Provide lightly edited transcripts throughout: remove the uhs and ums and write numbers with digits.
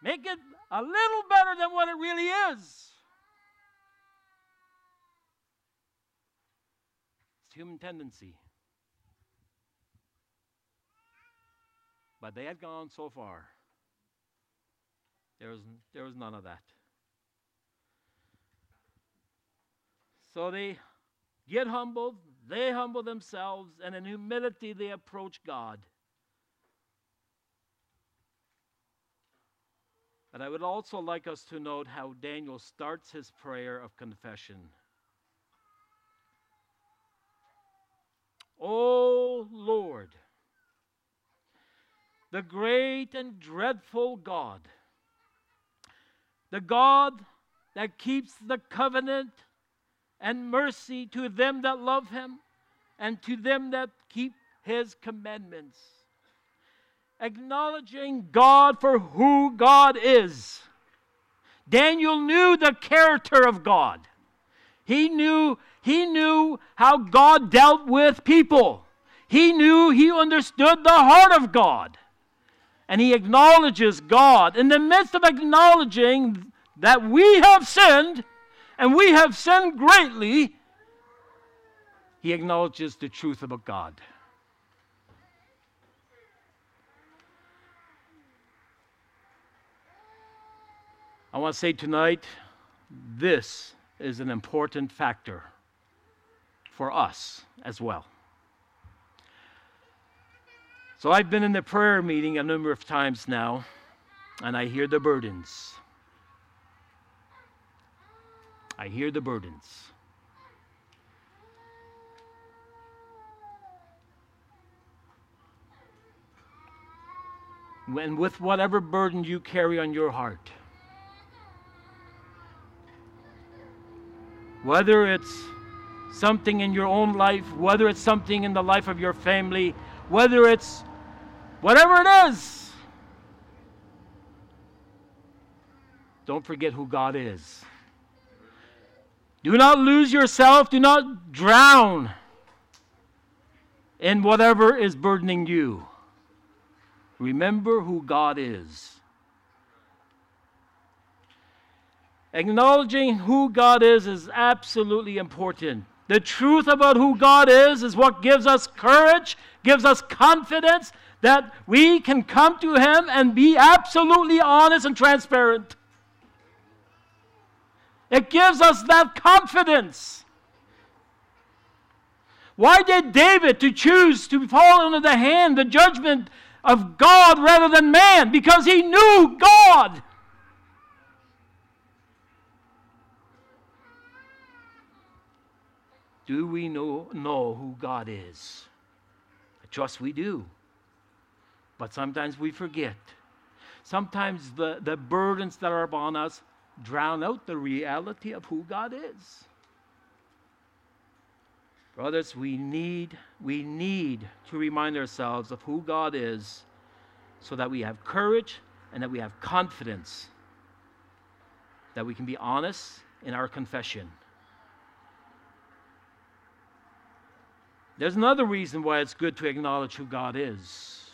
Make it a little better than what it really is. It's human tendency. But they had gone so far. There was none of that. So they get humbled, they humble themselves, and in humility they approach God. But I would also like us to note how Daniel starts his prayer of confession. O Lord, the great and dreadful God, the God that keeps the covenant and mercy to them that love him and to them that keep his commandments. Acknowledging God for who God is. Daniel knew the character of God. He knew how God dealt with people. He understood the heart of God. And he acknowledges God. In the midst of acknowledging that we have sinned, and we have sinned greatly, he acknowledges the truth about God. I want to say tonight, this is an important factor for us as well. So I've been in the prayer meeting a number of times now, and I hear the burdens. I hear the burdens. And with whatever burden you carry on your heart, whether it's something in your own life, whether it's something in the life of your family, whether it's whatever it is, don't forget who God is. Do not lose yourself. Do not drown in whatever is burdening you. Remember who God is. Acknowledging who God is absolutely important. The truth about who God is what gives us courage, gives us confidence that we can come to him and be absolutely honest and transparent. It gives us that confidence. Why did David choose to fall under the judgment of God rather than man? Because he knew God. Do we know who God is? I trust we do. But sometimes we forget. Sometimes the burdens that are upon us drown out the reality of who God is. Brothers, we need to remind ourselves of who God is so that we have courage and that we have confidence that we can be honest in our confession. There's another reason why it's good to acknowledge who God is.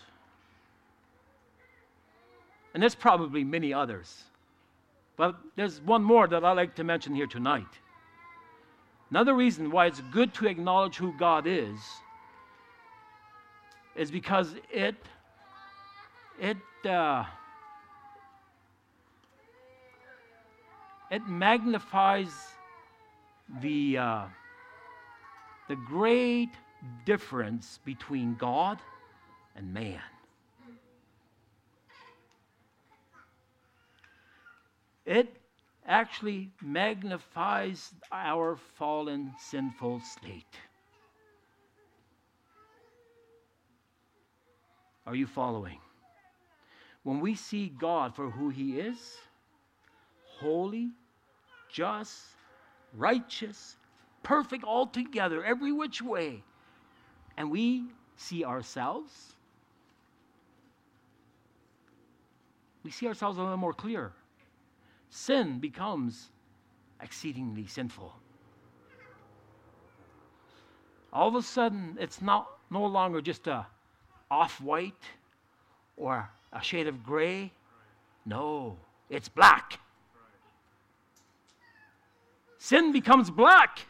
And there's probably many others. But there's one more that I'd like to mention here tonight. Another reason why it's good to acknowledge who God is because it magnifies the great difference between God and man. It actually magnifies our fallen, sinful state. Are you following? When we see God for who he is, holy, just, righteous, perfect altogether, every which way, and we see ourselves, we see ourselves a little more clear. Sin becomes exceedingly sinful. All of a sudden, it's no longer just a off-white or a shade of gray. No, it's black. Sin becomes black.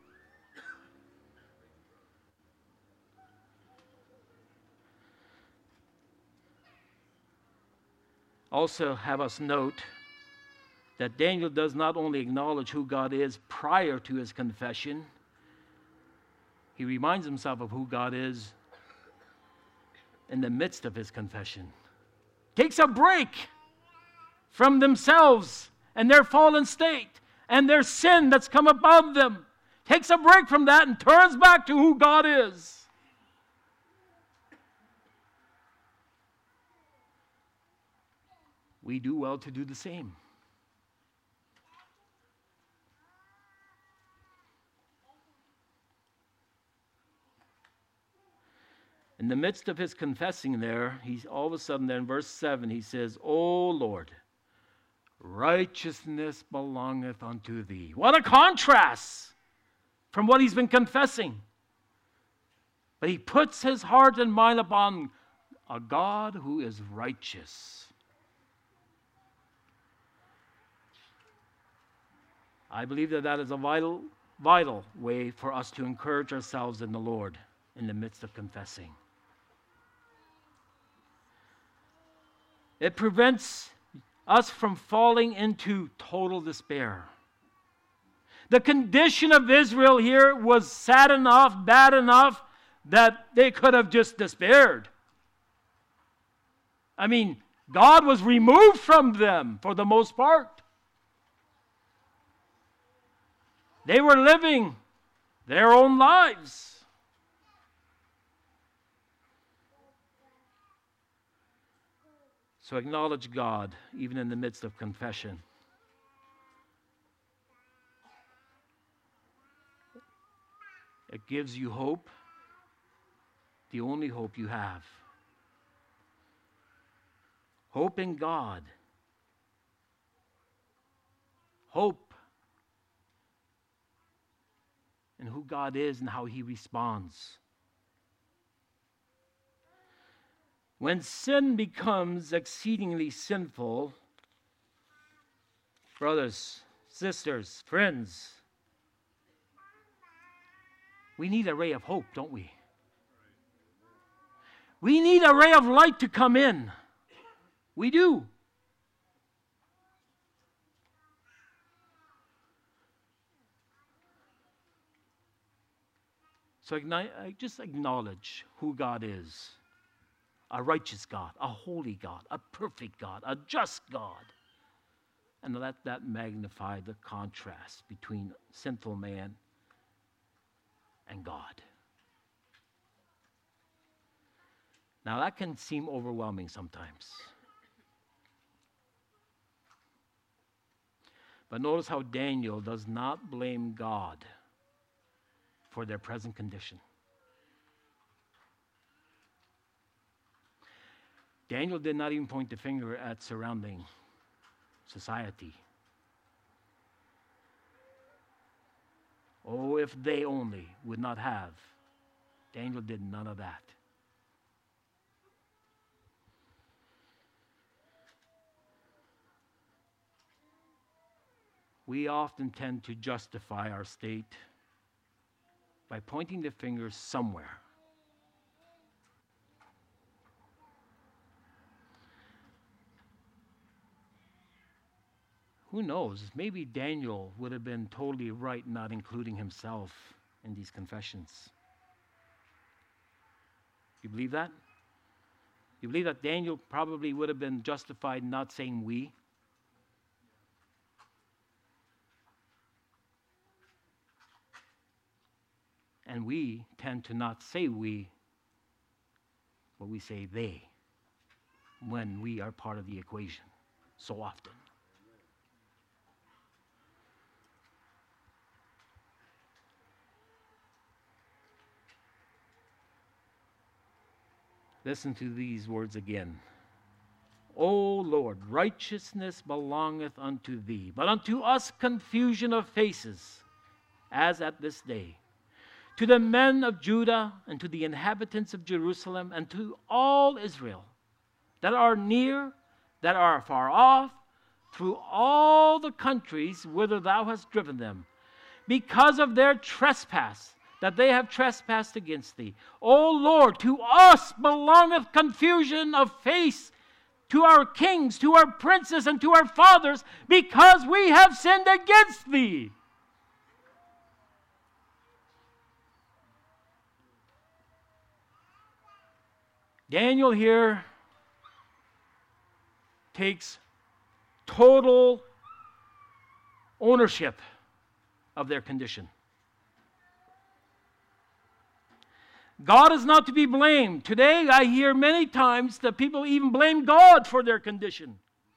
Also, have us note that Daniel does not only acknowledge who God is prior to his confession, he reminds himself of who God is in the midst of his confession. Takes a break from themselves and their fallen state and their sin that's come above them. Takes a break from that and turns back to who God is. We do well to do the same. In the midst of his confessing there, he's all of a sudden there in verse 7, he says, O Lord, righteousness belongeth unto thee. What a contrast from what he's been confessing. But he puts his heart and mind upon a God who is righteous. I believe that is a vital way for us to encourage ourselves in the Lord in the midst of confessing. It prevents us from falling into total despair. The condition of Israel here was sad enough, bad enough, that they could have just despaired. I mean, God was removed from them for the most part. They were living their own lives. So acknowledge God even in the midst of confession. It gives you hope, the only hope you have. Hope in God. Hope in who God is and how he responds. When sin becomes exceedingly sinful, brothers, sisters, friends, we need a ray of hope, don't we? We need a ray of light to come in. We do. So just acknowledge who God is. A righteous God, a holy God, a perfect God, a just God. And let that magnify the contrast between sinful man and God. Now that can seem overwhelming sometimes. But notice how Daniel does not blame God for their present condition. Daniel did not even point the finger at surrounding society. Oh, if they only would not have. Daniel did none of that. We often tend to justify our state by pointing the finger somewhere. Who knows? Maybe Daniel would have been totally right not including himself in these confessions. You believe that? You believe that Daniel probably would have been justified not saying we? And we tend to not say we, but we say they when we are part of the equation so often. Listen to these words again. O Lord, righteousness belongeth unto thee, but unto us confusion of faces, as at this day. To the men of Judah and to the inhabitants of Jerusalem and to all Israel that are near that are afar off, through all the countries whither thou hast driven them, because of their trespass, that they have trespassed against thee. O Lord, to us belongeth confusion of face, to our kings, to our princes, and to our fathers, because we have sinned against thee. Daniel here takes total ownership of their condition. God is not to be blamed. Today I hear many times that people even blame God for their condition.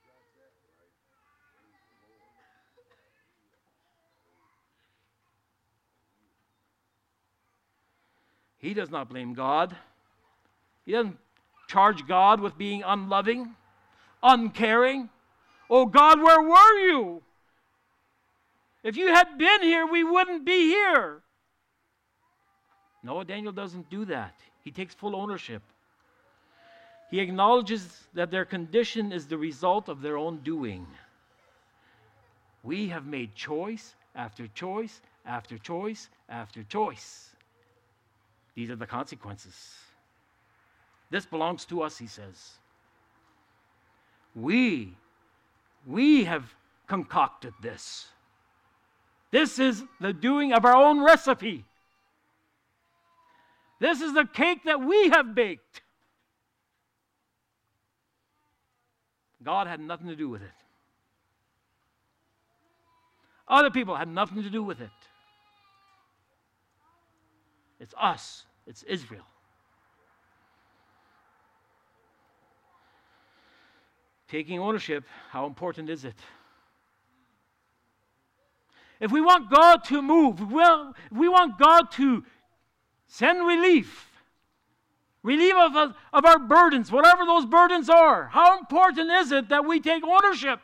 He does not blame God. He doesn't charge God with being unloving, uncaring. Oh God, where were you? If you had been here, we wouldn't be here. No, Daniel doesn't do that. He takes full ownership. He acknowledges that their condition is the result of their own doing. We have made choice after choice after choice after choice. These are the consequences. This belongs to us, he says. We have concocted this. This is the doing of our own recipe. This is the cake that we have baked. God had nothing to do with it. Other people had nothing to do with it. It's us. It's Israel. Taking ownership, how important is it? If we want God to move, if we want God to send relief of our burdens, whatever those burdens are, how important is it that we take ownership?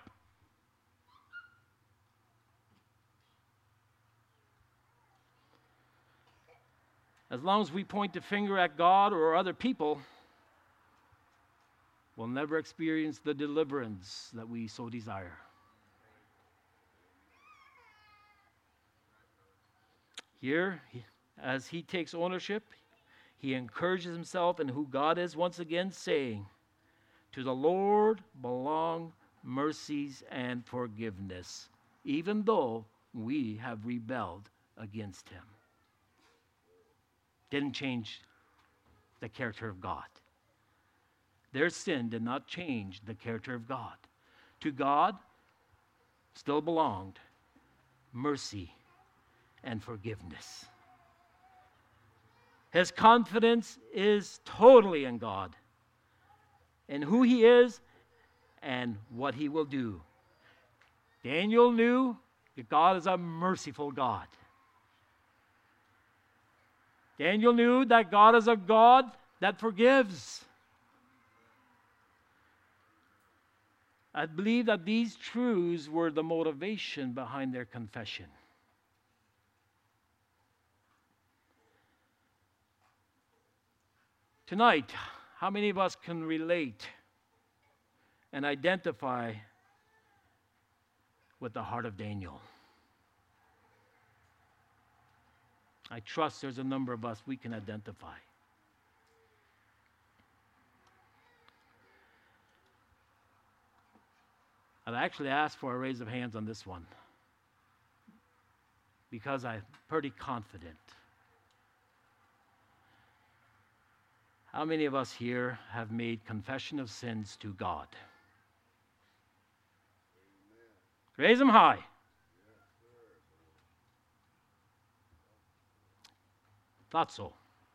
As long as we point the finger at God or other people, we'll never experience the deliverance that we so desire. Here, as he takes ownership, he encourages himself in who God is, once again saying, "To the Lord belong mercies and forgiveness, even though we have rebelled against him." Didn't change the character of God. Their sin did not change the character of God. To God still belonged mercy and forgiveness. His confidence is totally in God, in who he is and what he will do. Daniel knew that God is a merciful God. Daniel knew that God is a God that forgives. I believe that these truths were the motivation behind their confession. Tonight, how many of us can relate and identify with the heart of Daniel? I trust there's a number of us we can identify. I've actually asked for a raise of hands on this one because I'm pretty confident. How many of us here have made confession of sins to God? Amen. Raise them high. Yes, thought so.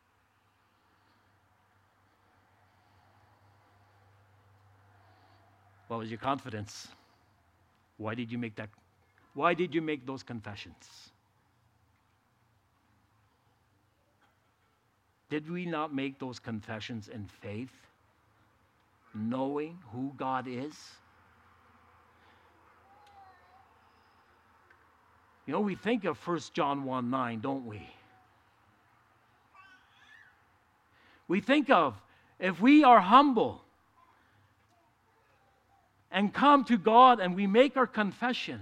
What was your confidence? Why did you make that? Why did you make those confessions? Did we not make those confessions in faith, knowing who God is? You know, we think of 1 John 1:9, don't we? We think of, if we are humble, and come to God and we make our confession,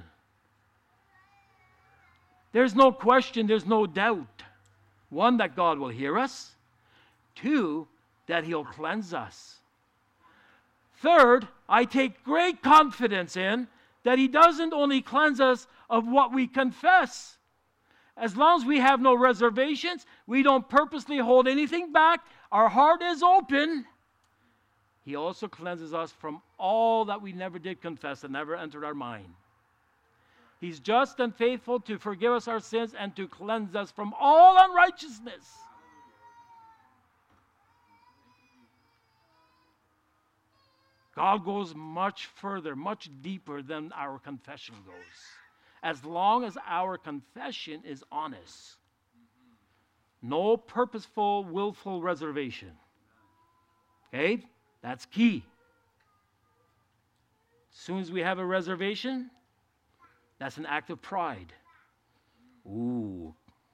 there's no question, there's no doubt. One, that God will hear us. Two, that He'll cleanse us. Third, I take great confidence in that He doesn't only cleanse us of what we confess. As long as we have no reservations, we don't purposely hold anything back, our heart is open, He also cleanses us from all that we never did confess and never entered our mind. He's just and faithful to forgive us our sins and to cleanse us from all unrighteousness. God goes much further, much deeper than our confession goes. As long as our confession is honest. No purposeful, willful reservation. Okay? That's key. As soon as we have a reservation, that's an act of pride. Ooh.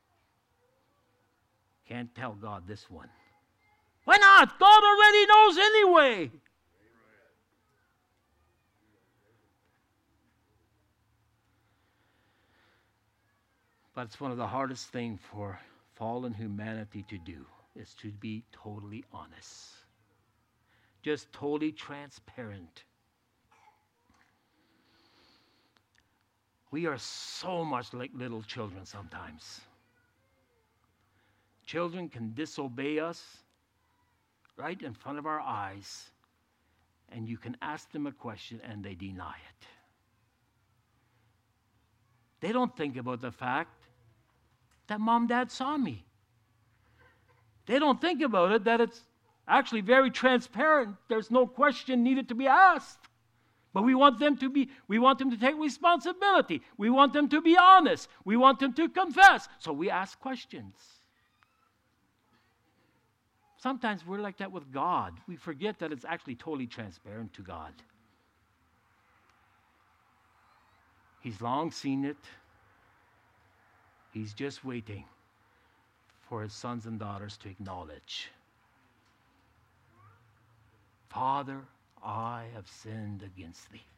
Can't tell God this one. Why not? God already knows anyway. But it's one of the hardest things for fallen humanity to do, is to be totally honest. Just totally transparent. We are so much like little children sometimes. Children can disobey us right in front of our eyes, and you can ask them a question and they deny it. They don't think about the fact that Mom, Dad saw me. They don't think about it that it's actually very transparent. There's no question needed to be asked. But we want them to take responsibility. We want them to be honest. We want them to confess. So we ask questions. Sometimes we're like that with God. We forget that it's actually totally transparent to God. He's long seen it. He's just waiting for His sons and daughters to acknowledge, Father, I have sinned against Thee.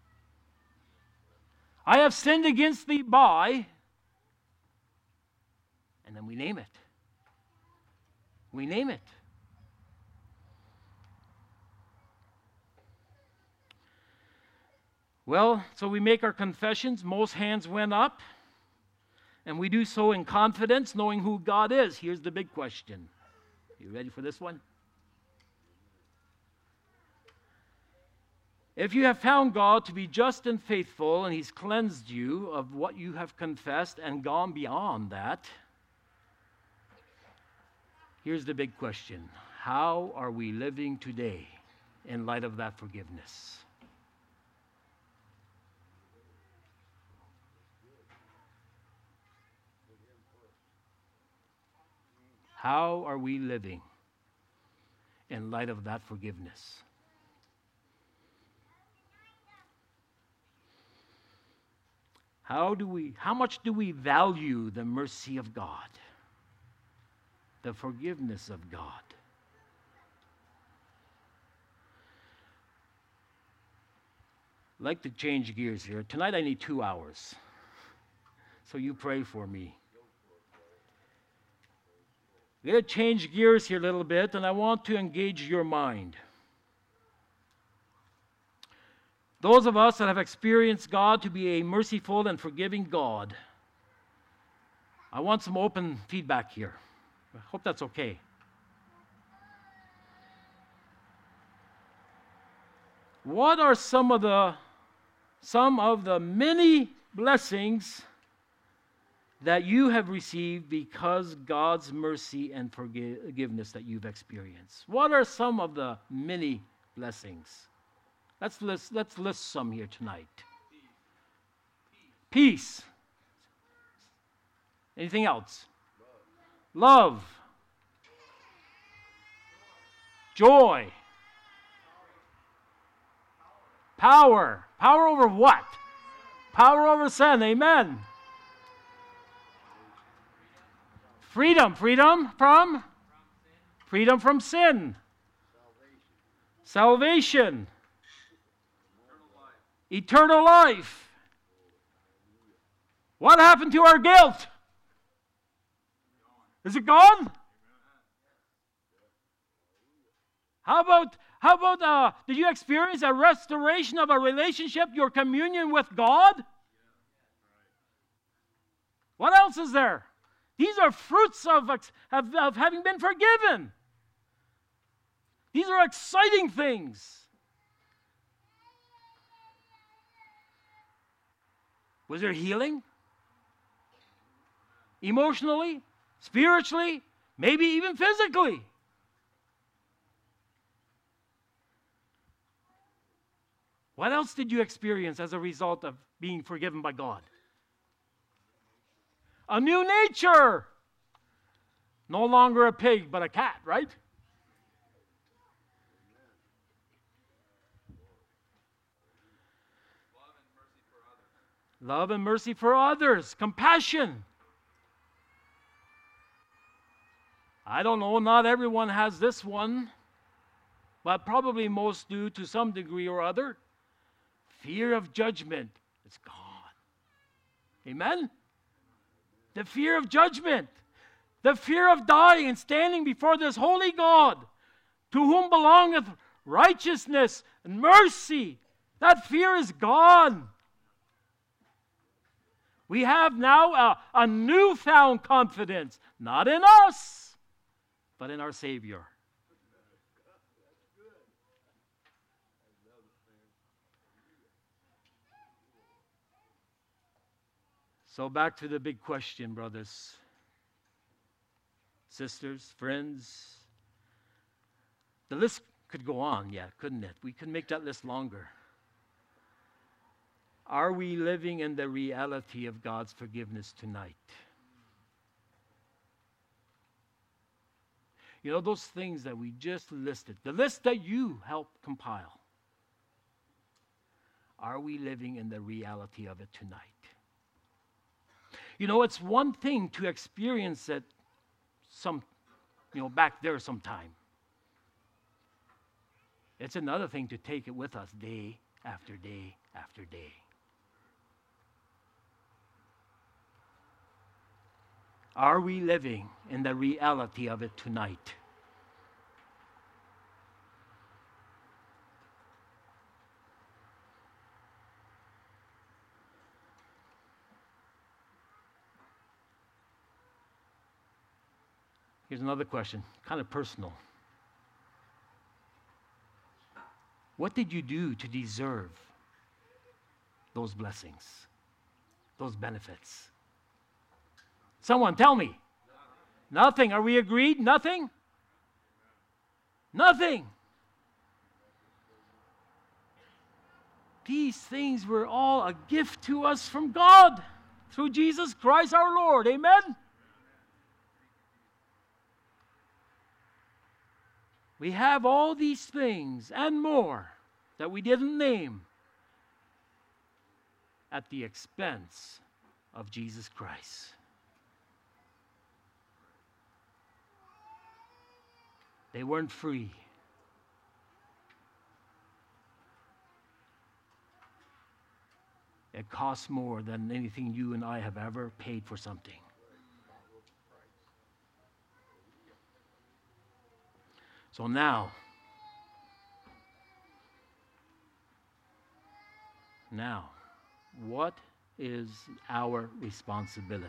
I have sinned against Thee by, and then we name it. We name it. Well, so we make our confessions. Most hands went up. And we do so in confidence, knowing who God is. Here's the big question. You ready for this one? If you have found God to be just and faithful, and He's cleansed you of what you have confessed and gone beyond that, here's the big question. How are we living today in light of that forgiveness? How are we living in light of that forgiveness? How much do we value the mercy of God? The forgiveness of God? I'd like to change gears here. Tonight I need 2 hours. So you pray for me. We're going to change gears here a little bit, and I want to engage your mind. Those of us that have experienced God to be a merciful and forgiving God, I want some open feedback here. I hope that's okay. What are some of the many blessings that you have received because God's mercy and forgiveness that you've experienced? What are some of the many blessings? Let's list some here tonight. Peace. Anything else? Love. Joy. Power. Power over what? Power over sin. Amen. Freedom. Freedom from sin. Salvation. eternal life. What happened to our guilt? Is it gone? How about did you experience a restoration of a relationship, your communion with God? What else is there? These are fruits of having been forgiven. These are exciting things. Was there healing? Emotionally, spiritually, maybe even physically. What else did you experience as a result of being forgiven by God? A new nature. No longer a pig, but a cat, right? Love and mercy for others. Compassion. I don't know, not everyone has this one, but probably most do to some degree or other. Fear of judgment is gone. Amen? The fear of judgment. The fear of dying and standing before this holy God, to whom belongeth righteousness and mercy. That fear is gone. We have now a newfound confidence, not in us, but in our Savior. So back to the big question, brothers, sisters, friends. The list could go on, couldn't it? We could make that list longer. Are we living in the reality of God's forgiveness tonight? You know, those things that we just listed, the list that you helped compile, are we living in the reality of it tonight? You know, it's one thing to experience it back there sometime. It's another thing to take it with us day after day after day. Are we living in the reality of it tonight? Here's another question, kind of personal. What did you do to deserve those blessings, those benefits? Someone tell me. Nothing. Are we agreed? Nothing? Nothing. These things were all a gift to us from God through Jesus Christ our Lord. Amen? We have all these things and more that we didn't name at the expense of Jesus Christ. They weren't free. It costs more than anything you and I have ever paid for something. So now, what is our responsibility?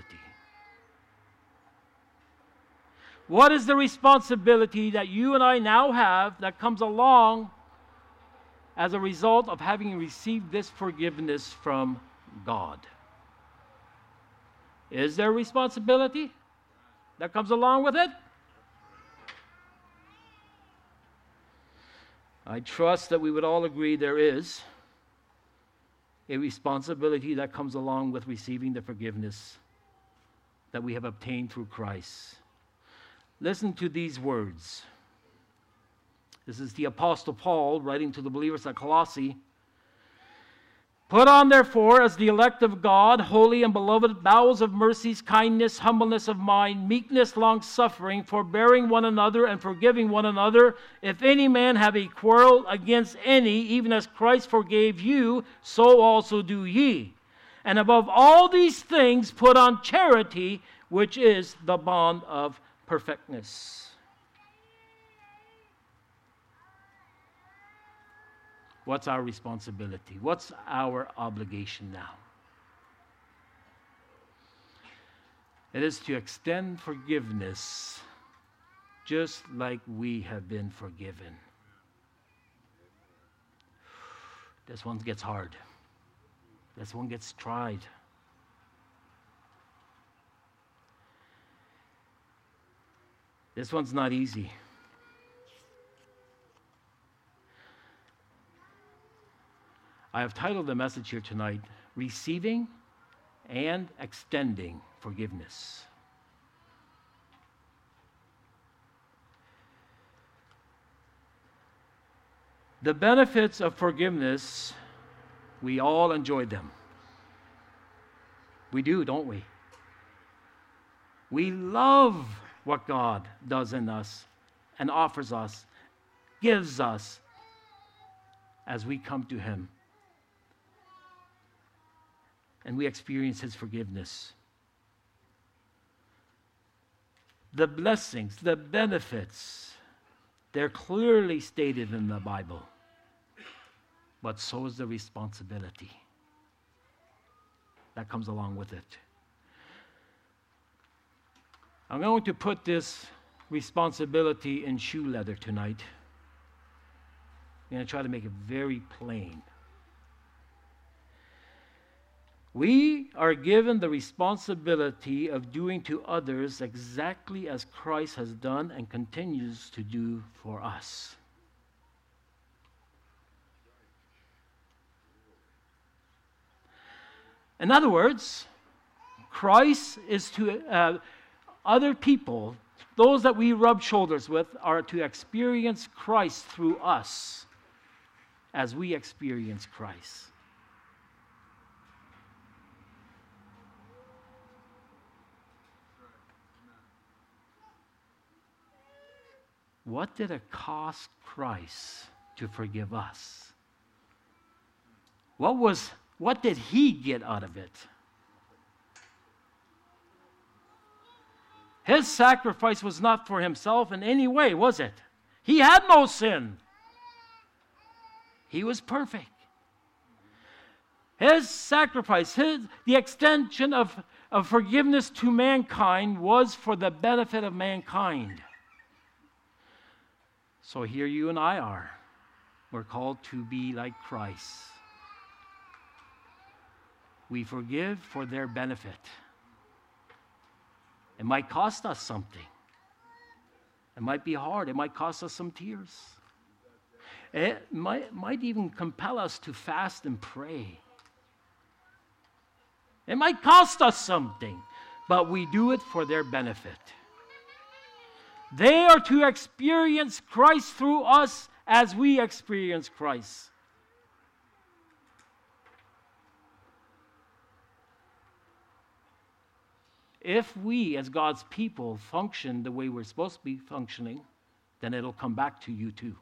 What is the responsibility that you and I now have that comes along as a result of having received this forgiveness from God? Is there a responsibility that comes along with it? I trust that we would all agree there is a responsibility that comes along with receiving the forgiveness that we have obtained through Christ. Listen to these words. This is the Apostle Paul writing to the believers at Colossae. Put on, therefore, as the elect of God, holy and beloved, bowels of mercies, kindness, humbleness of mind, meekness, long-suffering, forbearing one another, and forgiving one another. If any man have a quarrel against any, even as Christ forgave you, so also do ye. And above all these things put on charity, which is the bond of perfectness. What's our responsibility? What's our obligation now? It is to extend forgiveness just like we have been forgiven. This one gets hard. This one gets tried. This one's not easy. I have titled the message here tonight, Receiving and Extending Forgiveness. The benefits of forgiveness, we all enjoy them. We do, don't we? We love what God does in us and offers us, gives us as we come to Him. And we experience His forgiveness. The blessings, the benefits, they're clearly stated in the Bible. But so is the responsibility that comes along with it. I'm going to put this responsibility in shoe leather tonight. I'm going to try to make it very plain. We are given the responsibility of doing to others exactly as Christ has done and continues to do for us. In other words, Christ is to other people, those that we rub shoulders with, are to experience Christ through us as we experience Christ. What did it cost Christ to forgive us? What did He get out of it? His sacrifice was not for Himself in any way, was it? He had no sin. He was perfect. His sacrifice, the extension of forgiveness to mankind was for the benefit of mankind. So here you and I are. We're called to be like Christ. We forgive for their benefit. It might cost us something. It might be hard. It might cost us some tears. It might even compel us to fast and pray. It might cost us something, but we do it for their benefit. They are to experience Christ through us as we experience Christ. If we, as God's people, function the way we're supposed to be functioning, then it'll come back to you too.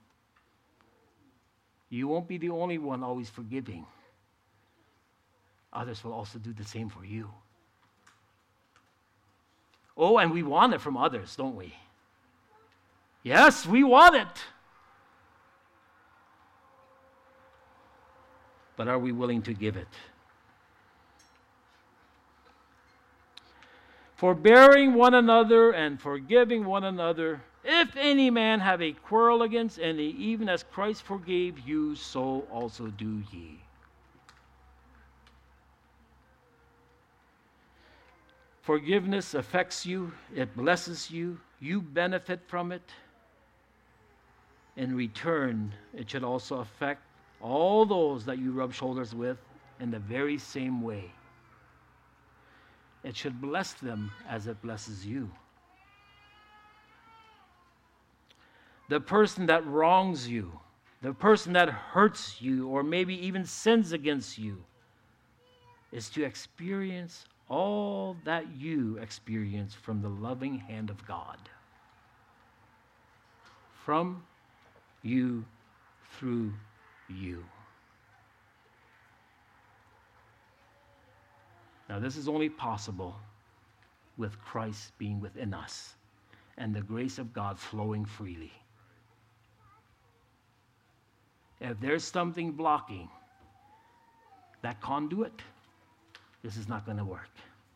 You won't be the only one always forgiving. Others will also do the same for you. Oh, and we want it from others, don't we? Yes, we want it. But are we willing to give it? Forbearing one another and forgiving one another, if any man have a quarrel against any, even as Christ forgave you, so also do ye. Forgiveness affects you, it blesses you, you benefit from it. In return, it should also affect all those that you rub shoulders with in the very same way. It should bless them as it blesses you. The person that wrongs you, the person that hurts you, or maybe even sins against you, is to experience all that you experience from the loving hand of God. From you, through you. Now, this is only possible with Christ being within us and the grace of God flowing freely. If there's something blocking that conduit, this is not going to work.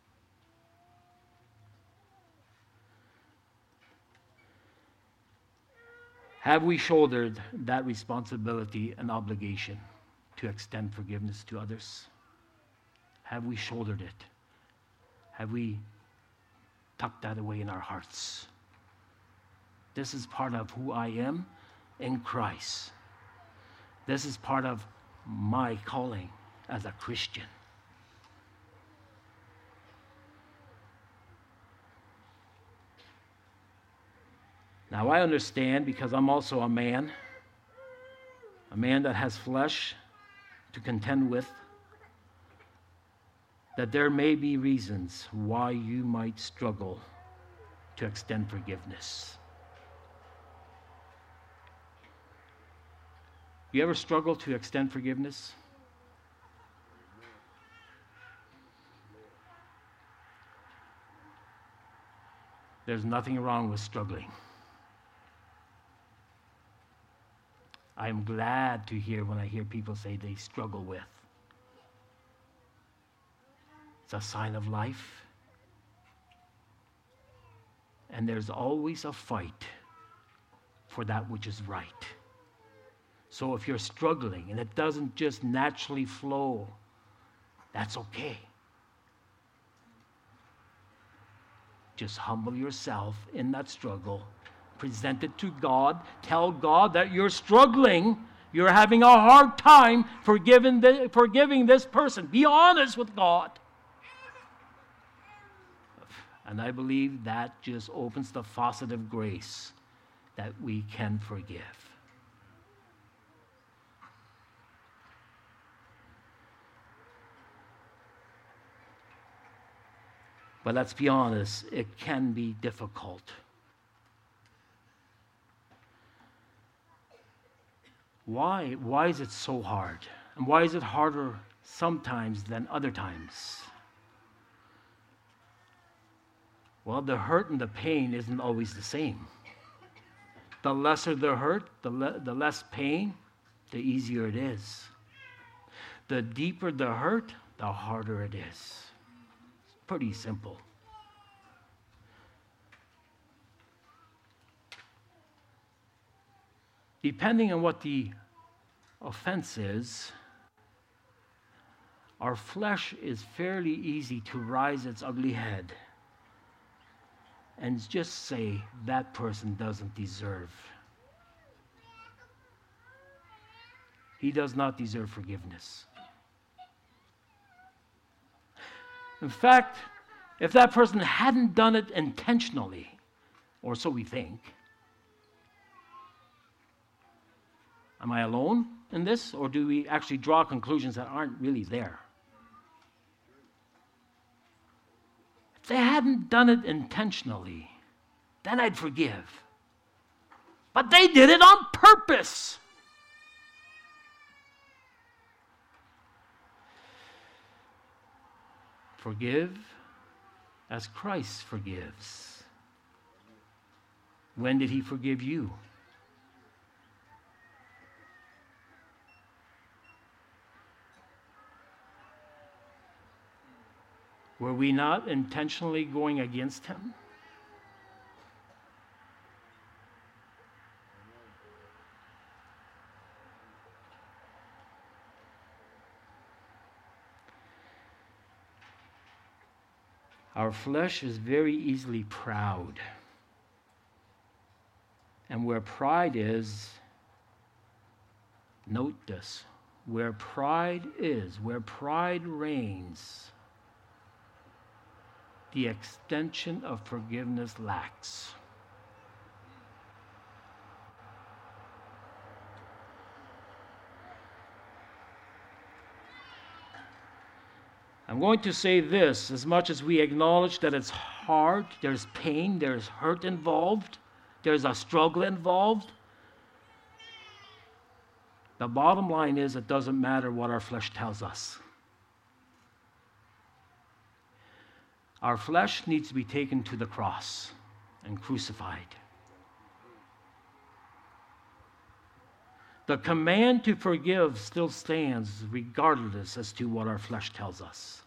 Have we shouldered that responsibility and obligation to extend forgiveness to others? Have we shouldered it? Have we tucked that away in our hearts? This is part of who I am in Christ. This is part of my calling as a Christian. Now, I understand, because I'm also a man that has flesh to contend with, that there may be reasons why you might struggle to extend forgiveness. You ever struggle to extend forgiveness? There's nothing wrong with struggling. I am glad to hear when I hear people say they struggle with. It's a sign of life. And there's always a fight for that which is right. So if you're struggling and it doesn't just naturally flow, that's okay. Just humble yourself in that struggle. Present it to God. Tell God that you're struggling. You're having a hard time forgiving this person. Be honest with God. And I believe that just opens the faucet of grace that we can forgive. But let's be honest, it can be difficult. Why? Why is it so hard? And why is it harder sometimes than other times? Well, the hurt and the pain isn't always the same. The lesser the hurt, the less pain, the easier it is. The deeper the hurt, the harder it is. It's pretty simple. Depending on what the offense is, our flesh is fairly easy to rise its ugly head and just say, that person doesn't deserve. He does not deserve forgiveness. In fact, if that person hadn't done it intentionally, or so we think, am I alone in this, or do we actually draw conclusions that aren't really there? If they hadn't done it intentionally, then I'd forgive. But they did it on purpose. Forgive as Christ forgives. When did he forgive you? Were we not intentionally going against him? Our flesh is very easily proud. And where pride is, note this, where pride reigns, the extension of forgiveness lacks. I'm going to say this, as much as we acknowledge that it's hard, there's pain, there's hurt involved, there's a struggle involved. The bottom line is it doesn't matter what our flesh tells us. Our flesh needs to be taken to the cross and crucified. The command to forgive still stands regardless as to what our flesh tells us.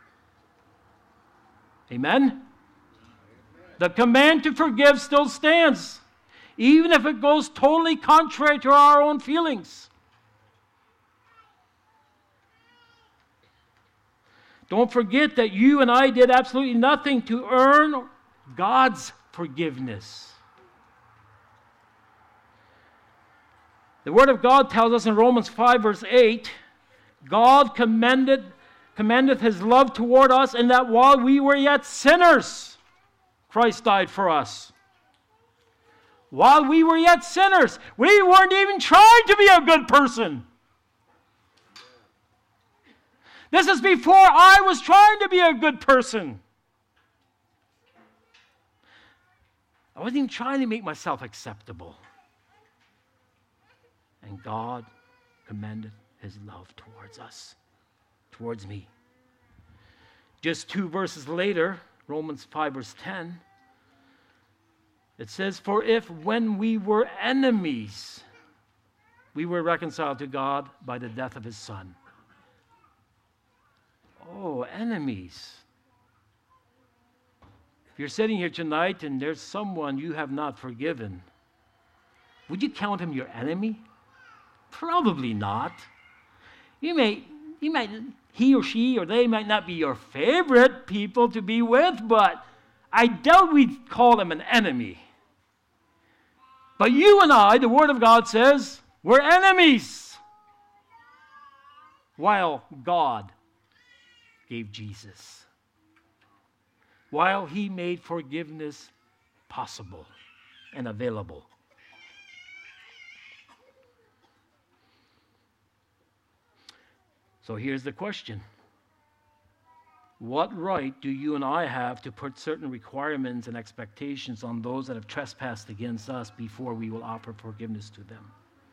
Amen? The command to forgive still stands, even if it goes totally contrary to our own feelings. Don't forget that you and I did absolutely nothing to earn God's forgiveness. The Word of God tells us in Romans 5, verse 8, God commendeth His love toward us in that while we were yet sinners, Christ died for us. While we were yet sinners, we weren't even trying to be a good person. This is before I was trying to be a good person. I wasn't even trying to make myself acceptable. And God commended His love towards us, towards me. Just 2 verses later, Romans 5, verse 10, it says, "For if when we were enemies, we were reconciled to God by the death of His Son." Oh, enemies. If you're sitting here tonight and there's someone you have not forgiven, would you count him your enemy? Probably not. He or she or they might not be your favorite people to be with, but I doubt we'd call them an enemy. But you and I, the Word of God says, we're enemies. While God gave Jesus. While He made forgiveness possible and available. So here's the question. What right do you and I have to put certain requirements and expectations on those that have trespassed against us before we will offer forgiveness to them?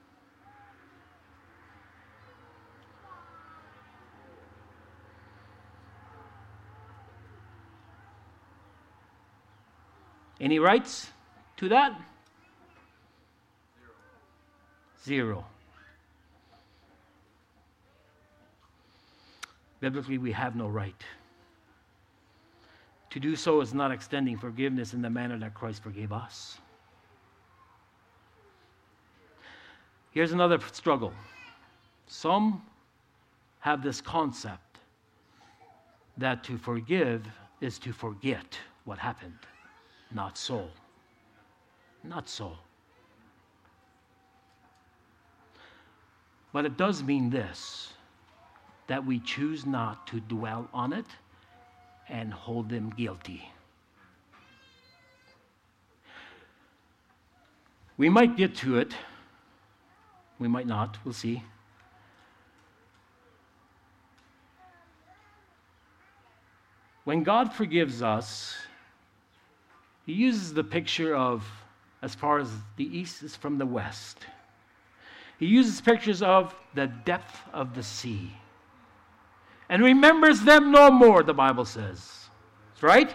Any rights to that? Zero. Biblically, we have no right. To do so is not extending forgiveness in the manner that Christ forgave us. Here's another struggle. Some have this concept that to forgive is to forget what happened. Not so. Not so. But it does mean this, that we choose not to dwell on it and hold them guilty. We might get to it. We might not. We'll see. When God forgives us, He uses the picture of as far as the east is from the west. He uses pictures of the depth of the sea. And remembers them no more, the Bible says. Right?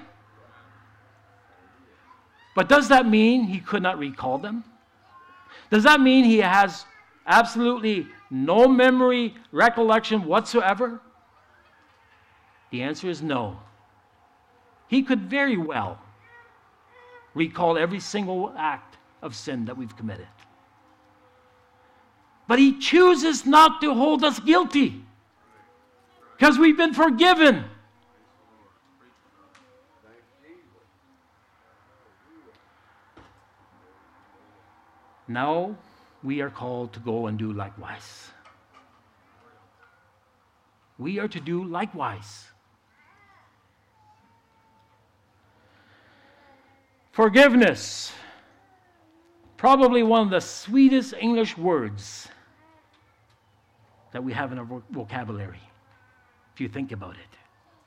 But does that mean He could not recall them? Does that mean He has absolutely no memory, recollection whatsoever? The answer is no. He could very well recall every single act of sin that we've committed. But He chooses not to hold us guilty because we've been forgiven. Now we are called to go and do likewise. We are to do likewise. Forgiveness. Probably one of the sweetest English words that we have in our vocabulary, if you think about it.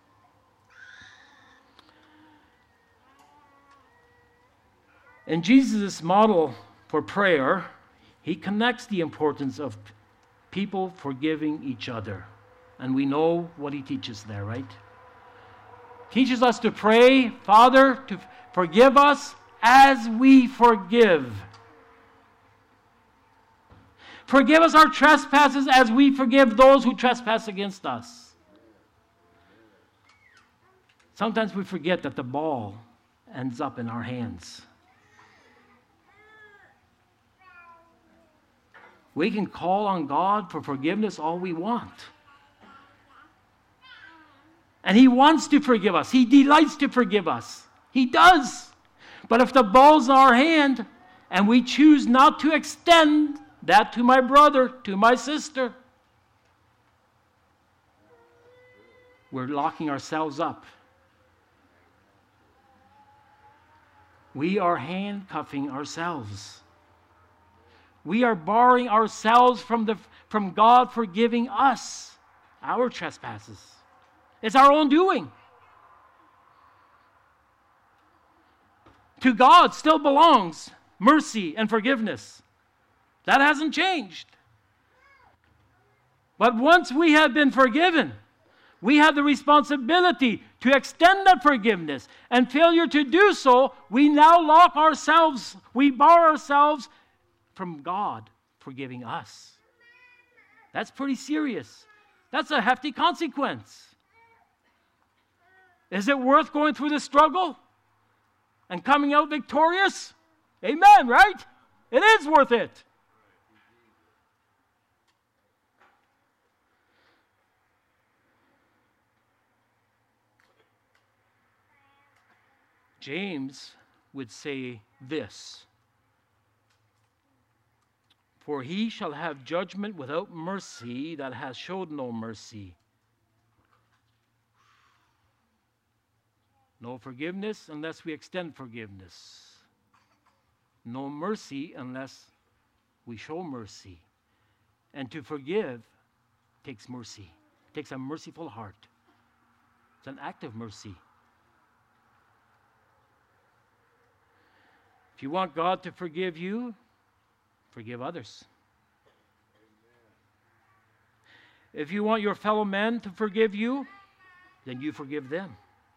In Jesus' model for prayer, he connects the importance of people forgiving each other. And we know what he teaches there, right? Teaches us to pray, Father, to forgive us as we forgive. Forgive us our trespasses as we forgive those who trespass against us. Sometimes we forget that the ball ends up in our hands. We can call on God for forgiveness all we want. And he wants to forgive us. He delights to forgive us. He does. But if the ball's in our hand and we choose not to extend that to my brother, to my sister, we're locking ourselves up. We are handcuffing ourselves. We are barring ourselves from God forgiving us, our trespasses. It's our own doing. To God still belongs mercy and forgiveness. That hasn't changed. But once we have been forgiven, we have the responsibility to extend that forgiveness. And failure to do so, we now lock ourselves, we bar ourselves from God forgiving us. That's pretty serious. That's a hefty consequence. Is it worth going through the struggle and coming out victorious? Amen, right? It is worth it. James would say this: for he shall have judgment without mercy that has showed no mercy. No forgiveness unless we extend forgiveness. No mercy unless we show mercy. And to forgive takes mercy. It takes a merciful heart. It's an act of mercy. If you want God to forgive you, forgive others. If you want your fellow men to forgive you, then you forgive them.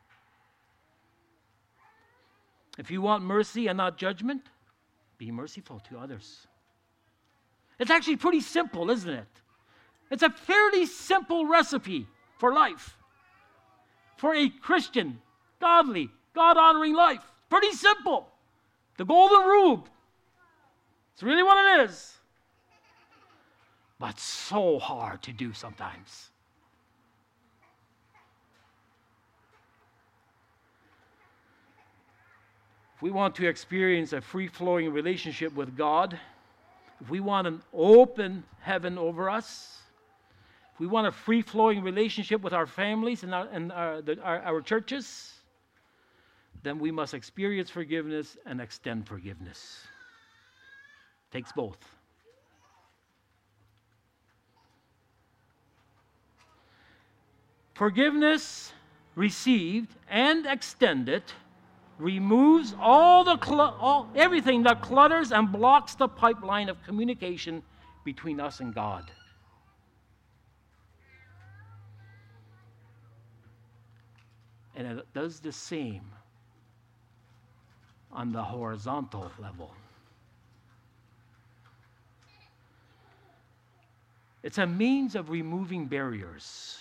If you want mercy and not judgment, be merciful to others. It's actually pretty simple, isn't it? It's a fairly simple recipe for life. For a Christian, godly, God-honoring life. Pretty simple. The golden rule. It's really what it is. But so hard to do sometimes. If we want to experience a free-flowing relationship with God, if we want an open heaven over us, if we want a free-flowing relationship with our families and our churches, then we must experience forgiveness and extend forgiveness. It takes both. Forgiveness received and extended removes everything that clutters and blocks the pipeline of communication between us and God. And it does the same on the horizontal level. It's a means of removing barriers.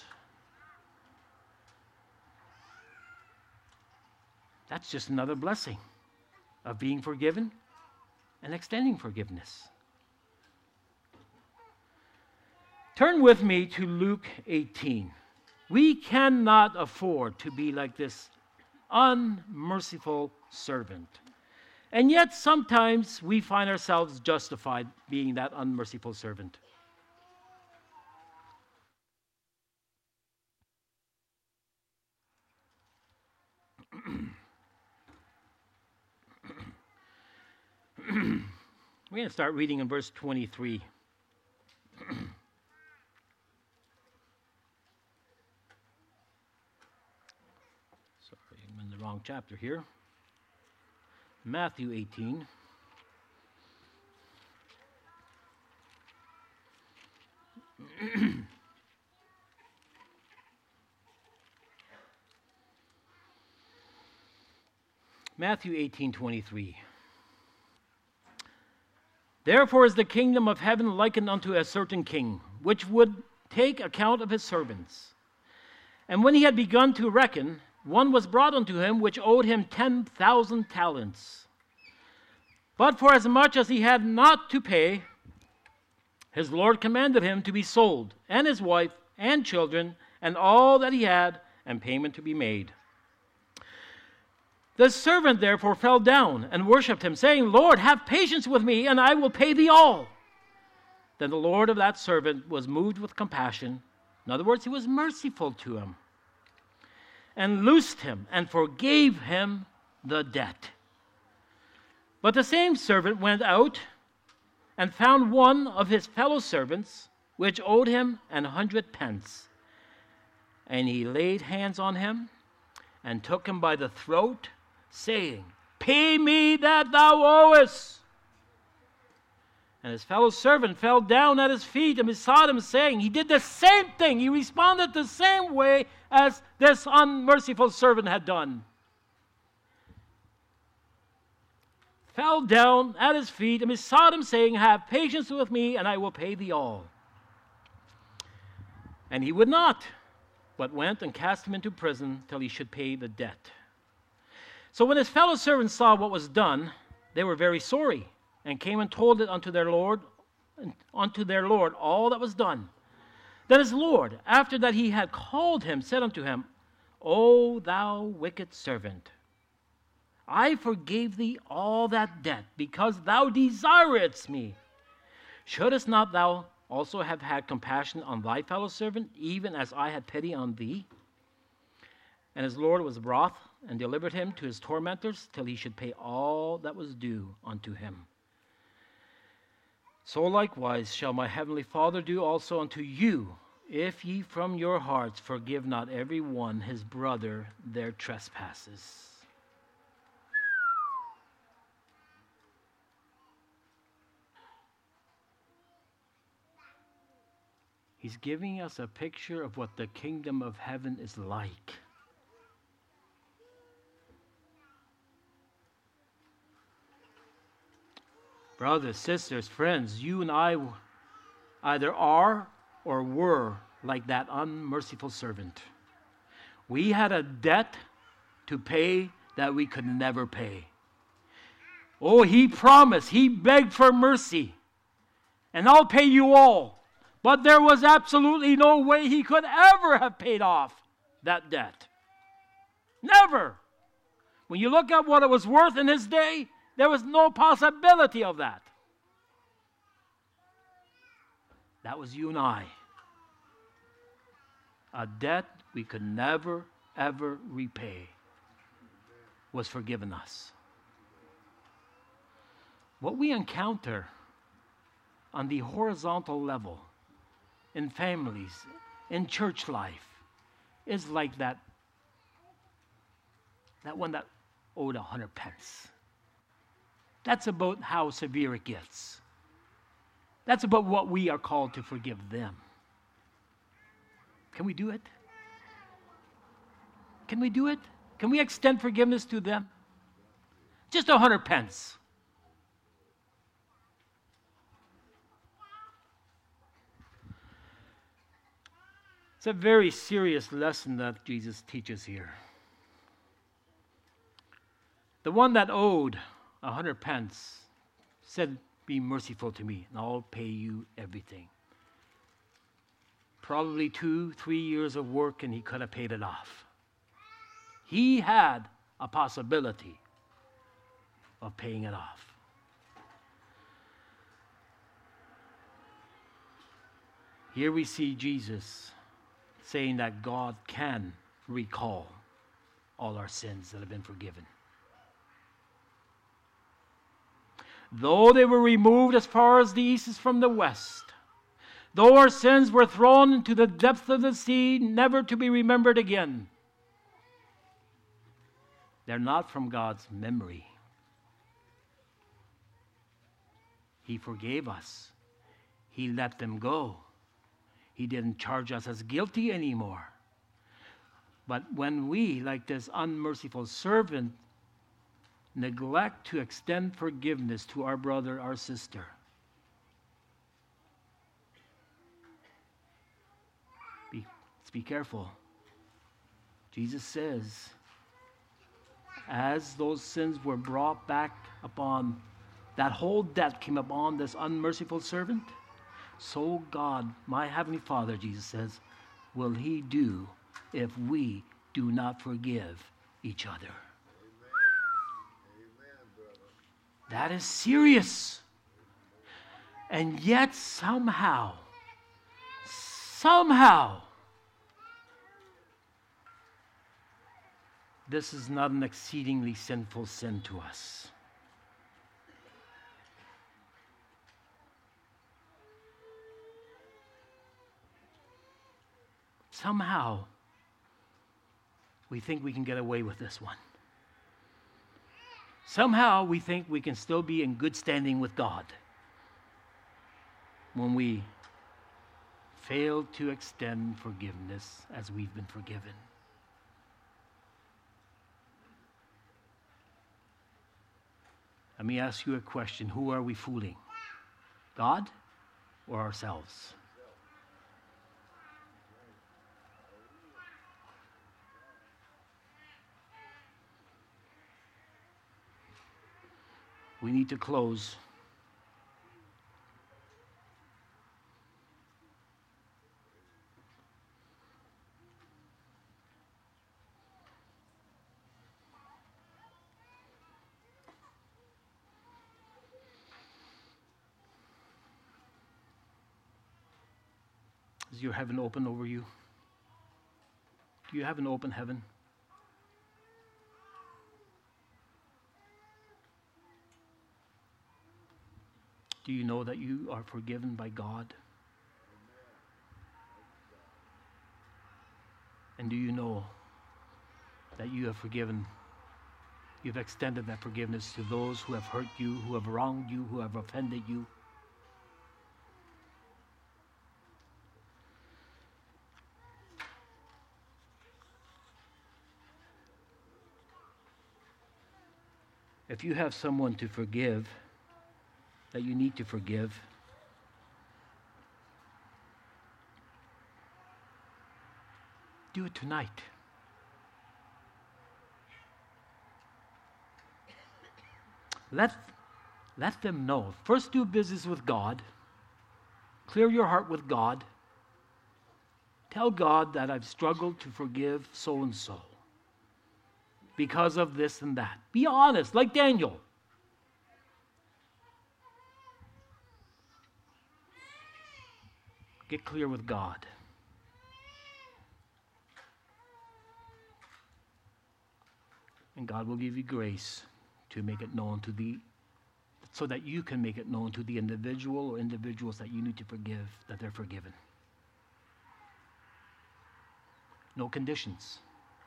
That's just another blessing of being forgiven and extending forgiveness. Turn with me to Luke 18. We cannot afford to be like this unmerciful servant. And yet sometimes we find ourselves justified being that unmerciful servant. We're going to start reading in verse 23. Sorry, I'm in the wrong chapter here. Matthew 18. Matthew 18:23. Therefore is the kingdom of heaven likened unto a certain king, which would take account of his servants. And when he had begun to reckon, one was brought unto him which owed him 10,000 talents. But for as much as he had not to pay, his Lord commanded him to be sold, and his wife, and children, and all that he had, and payment to be made. The servant therefore fell down and worshipped him, saying, Lord, have patience with me, and I will pay thee all. Then the Lord of that servant was moved with compassion. In other words, he was merciful to him, and loosed him, and forgave him the debt. But the same servant went out and found one of his fellow servants, which owed him 100 pence. And he laid hands on him, and took him by the throat, saying, Pay me that thou owest. And his fellow servant fell down at his feet and besought him, saying, he did the same thing. He responded the same way as this unmerciful servant had done. Fell down at his feet and besought him, saying, Have patience with me, and I will pay thee all. And he would not, but went and cast him into prison till he should pay the debt. So when his fellow servants saw what was done, they were very sorry, and came and told it unto their Lord all that was done. Then his Lord, after that he had called him, said unto him, O thou wicked servant, I forgave thee all that debt, because thou desiredst me. Shouldest not thou also have had compassion on thy fellow servant, even as I had pity on thee? And his Lord was wroth, and delivered him to his tormentors, till he should pay all that was due unto him. So likewise shall my heavenly Father do also unto you, if ye from your hearts forgive not every one his brother their trespasses. He's giving us a picture of what the kingdom of heaven is like. Brothers, sisters, friends, you and I either are or were like that unmerciful servant. We had a debt to pay that we could never pay. Oh, he promised, he begged for mercy, and I'll pay you all. But there was absolutely no way he could ever have paid off that debt. Never. When you look at what it was worth in his day, there was no possibility of that. That was you and I. A debt we could never, ever repay was forgiven us. What we encounter on the horizontal level, in families, in church life, is like that one that owed 100 pence. That's about how severe it gets. That's about what we are called to forgive them. Can we do it? Can we do it? Can we extend forgiveness to them? Just 100 pence. It's a very serious lesson that Jesus teaches here. The one that owed 100 pence said, Be merciful to me, and I'll pay you everything. Probably 2-3 years of work, and he could have paid it off. He had a possibility of paying it off. Here we see Jesus saying that God can recall all our sins that have been forgiven. Though they were removed as far as the east is from the west, though our sins were thrown into the depth of the sea, never to be remembered again, they're not from God's memory. He forgave us. He let them go. He didn't charge us as guilty anymore. But when we, like this unmerciful servant, neglect to extend forgiveness to our brother, our sister, let's be careful. Jesus says, as those sins were brought back upon, that whole debt came upon this unmerciful servant, so God, my Heavenly Father, Jesus says, will He do if we do not forgive each other. That is serious. And yet somehow, this is not an exceedingly sinful sin to us. Somehow, we think we can get away with this one. Somehow, we think we can still be in good standing with God when we fail to extend forgiveness as we've been forgiven. Let me ask you a question. Who are we fooling? God or ourselves? We need to close. Is your heaven open over you? Do you have an open heaven? Do you know that you are forgiven by God? And do you know that you have forgiven, you've extended that forgiveness to those who have hurt you, who have wronged you, who have offended you? If you have someone to forgive, that you need to forgive, do it tonight. Let them know. First, do business with God. Clear your heart with God. Tell God that I've struggled to forgive so-and-so because of this and that. Be honest, like Daniel. Get clear with God. And God will give you grace to make it known so that you can make it known to the individual or individuals that you need to forgive, that they're forgiven. No conditions.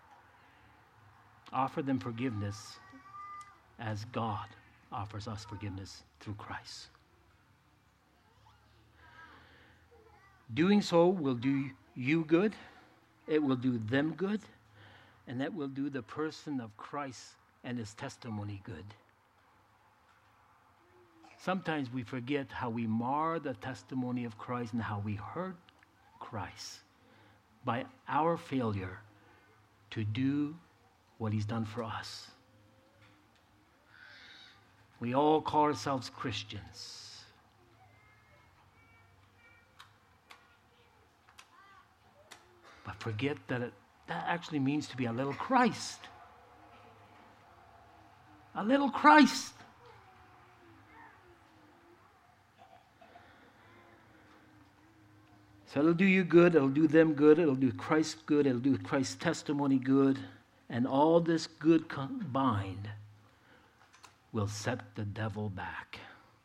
Offer them forgiveness as God offers us forgiveness through Christ. Doing so will do you good, it will do them good, and that will do the person of Christ and his testimony good. Sometimes we forget how we mar the testimony of Christ and how we hurt Christ by our failure to do what He's done for us. We all call ourselves Christians. But forget that that actually means to be a little Christ. A little Christ. So it'll do you good, it'll do them good, it'll do Christ good, it'll do Christ's testimony good, and all this good combined will set the devil back.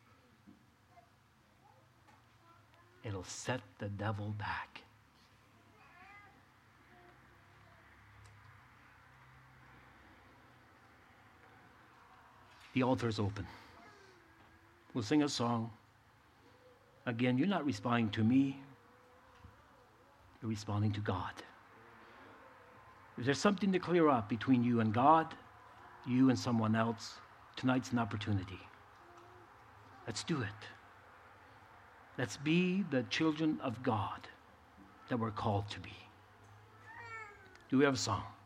It'll set the devil back. The altar is open. We'll sing a song. Again, you're not responding to me. You're responding to God. If there's something to clear up between you and God, you and someone else, tonight's an opportunity. Let's do it. Let's be the children of God that we're called to be. Do we have a song?